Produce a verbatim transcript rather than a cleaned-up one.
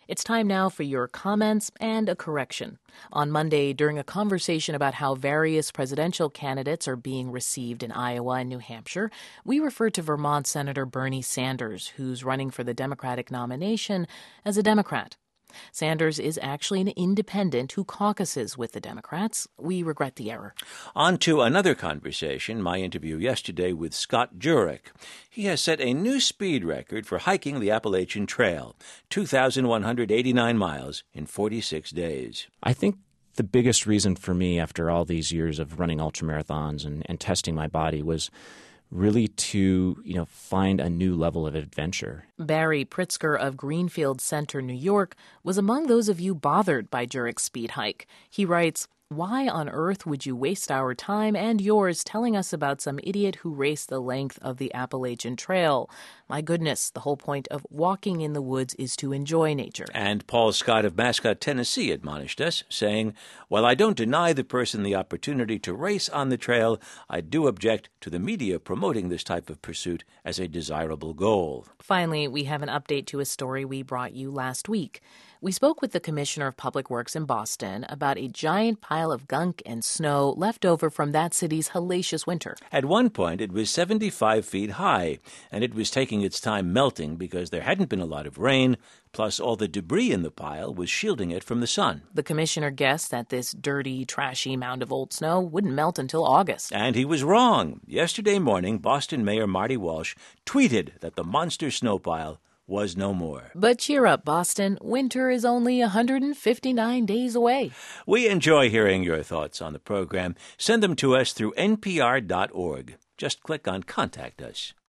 It's time now for your comments and a correction. On Monday, during a conversation about how various presidential candidates are being received in Iowa and New Hampshire, we referred to Vermont Senator Bernie Sanders, who's running for the Democratic nomination, as a Democrat. Sanders is actually an independent who caucuses with the Democrats. We regret the error. On to another conversation, my interview yesterday with Scott Jurek. He has set a new speed record for hiking the Appalachian Trail, two thousand one hundred eighty-nine miles in forty-six days. I think the biggest reason for me after all these years of running ultramarathons and, and testing my body was really to, you know, find a new level of adventure. Barry Pritzker of Greenfield Center, New York, was among those of you bothered by Jurek's speed hike. He writes, "Why on earth would you waste our time and yours telling us about some idiot who raced the length of the Appalachian Trail? My goodness, the whole point of walking in the woods is to enjoy nature." And Paul Scott of Mascot, Tennessee admonished us, saying, "While I don't deny the person the opportunity to race on the trail, I do object to the media promoting this type of pursuit as a desirable goal." Finally, we have an update to a story we brought you last week. We spoke with the Commissioner of Public Works in Boston about a giant pile of gunk and snow left over from that city's hellacious winter. At one point, it was seventy-five feet high, and it was taking its time melting because there hadn't been a lot of rain, plus all the debris in the pile was shielding it from the sun. The commissioner guessed that this dirty, trashy mound of old snow wouldn't melt until August. And he was wrong. Yesterday morning, Boston Mayor Marty Walsh tweeted that the monster snow pile was no more. But cheer up, Boston. Winter is only one hundred fifty-nine days away. We enjoy hearing your thoughts on the program. Send them to us through N P R dot org. Just click on Contact Us.